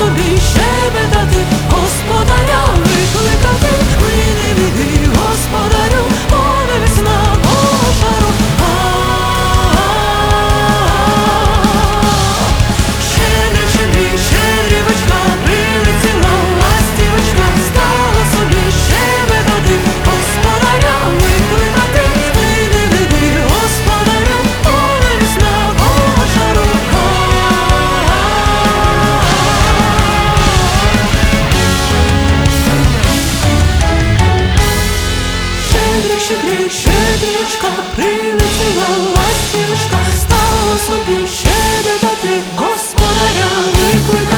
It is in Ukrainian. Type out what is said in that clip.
собі щебетати, господаря викликати. Плине віди, господарю, пове весна мого шару. Щедрик, щедрик, щедрівочка, прилетіла ластівочка, стала собі щебетати, господаря викликати. Плине віди, господарю, пове весна мого шару. Щедрик, щедрик, щедрівочка, прилетіла ластівочка, стала собі щебетати, господаря викликати.